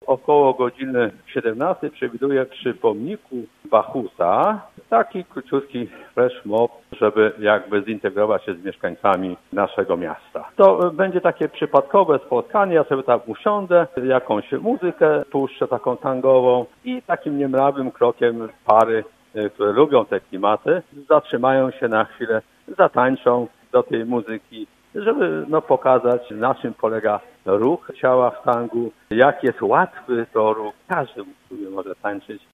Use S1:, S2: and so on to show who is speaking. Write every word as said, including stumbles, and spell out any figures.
S1: około godziny siedemnastej przewiduję przy pomniku Bachusa taki króciutki flash mob, żeby jakby zintegrować się z mieszkańcami naszego miasta. To będzie takie przypadkowe spotkanie, ja sobie tam usiądę, jakąś muzykę puszczę taką tangową i takim niemrawym krokiem pary, które lubią te klimaty, zatrzymają się na chwilę, zatańczą do tej muzyki, żeby no, pokazać, na czym polega ruch ciała w tangu, jak jest łatwy to ruch, każdy sobie może tańczyć.